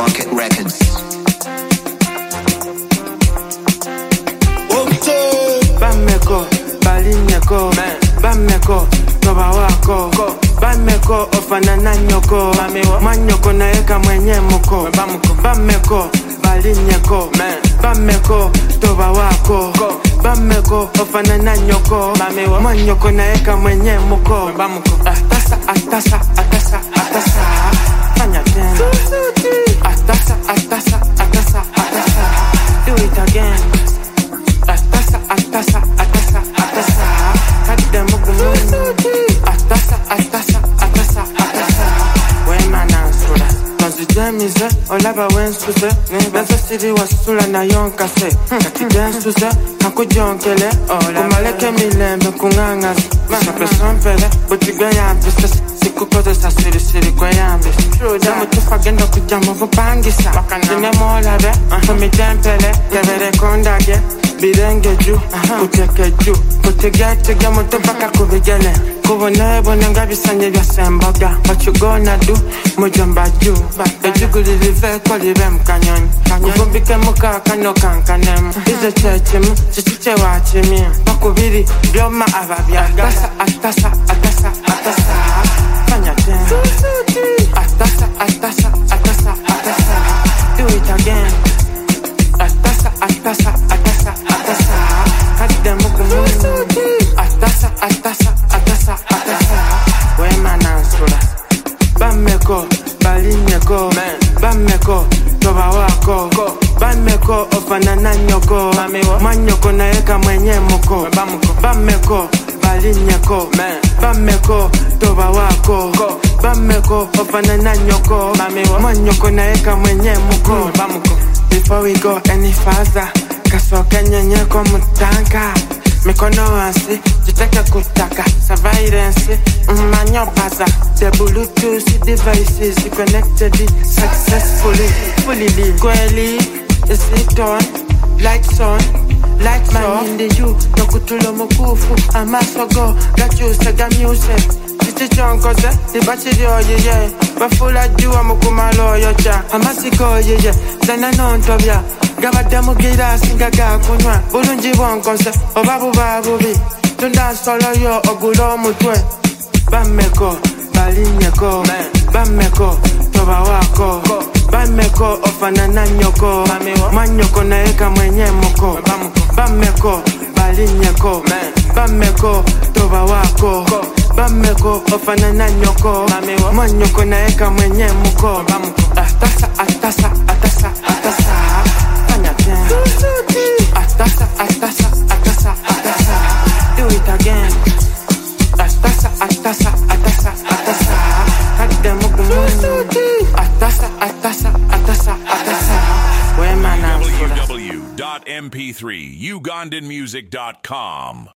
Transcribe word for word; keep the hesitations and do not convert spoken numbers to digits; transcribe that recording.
Market Records. Bameko, Balinyeko, Bameko, Toba wako, Bameko, Ofanana nyoko, Manyoko na eka mwenye muko, Bameko, Balinyeko, Bameko, Toba wako, Bameko, Ofanana nyoko, Manyoko na eka mwenye muko, Atasa, atasa, atasa, atasa, Fanya tena, Atasa, atasa, atasa, atasa, do it again. Atasa, atasa, atasa, atasa. Kademo gumu. Atasa, atasa, atasa, atasa. We manansura. Nozijemize, olaba wensuze. Benzo siri wasula na yonkase. Kati densuze, hakujonkele. Kumaleke milembe kungangazi. Sape sompele, butigwe yambise. Sikukoze sa siri siri kwe yambise. Jamu tufagendo kujamu vupangisa. Zine molabe, kumi tempele. Levere kondage. Birenge ju, kuteke ju, kutege tege moto baka kubigele. Kubone bone nga bisanye bya semboga. What you gonna do? Mujamba ju, ejuguli live kwa live mkanyoni. Kufumbike muka kano kankanem. Ize chechemu, chichiche wachimi. Pakubiri, bioma ababya. Atasa, atasa, atasa, atasa. Fanya tena. Atasa, atasa, atasa, atasa. Do it again. Atasa, atasa, atasa, atasa. Kademo gumu. Atasa, atasa, atasa, atasa. We manansura. Bameko, Balinyeko, Bameko, Toba wako, Bameko, Ofanana nyoko, Manyoko na eka mwenye muko, Bameko, Balinyeko, Bameko, Toba wako, Bameko, Ofanana nyoko, Manyoko na eka mwenye muko. Before we go any further, kasoka nyenye kwa mutanka. Mikono wasi, jitake kutaka. Surveillance, mmanyo baza. The Bluetooth devices connected successfully. Fully kweli, is it on? Lights on, lights man in the you. Nokutulo mukufu, amasogo. Got you saga music. Titi chonkoze, the battery oh yeah yeah. Bafula juwa mukumalo yocha. Amasiko yeah yeah. Zana non tobia. Gabadamu gira singa ga kunywa. Bulunji wonkose, obabu babubi. Tunda solo yo ogulo mutwe. Bameko, Balinyeko, Bameko, Toba wako, Bameko, Ofanana nyoko, Manyoko na eka mwenye muko, Bameko, Balinyeko, Bameko, Toba wako, Bameko, Ofanana nyoko, Manyoko na eka mwenye muko. Atasa, atasa, atasa, atasa. Fanya tena. Atasa, atasa, atasa, atasa. Do it again. Atasa, atasa, atasa, atasa. Kademo gumu. Atasa, atasa, atasa, atasa. We manansura. w w w dot m p three ugandan music dot com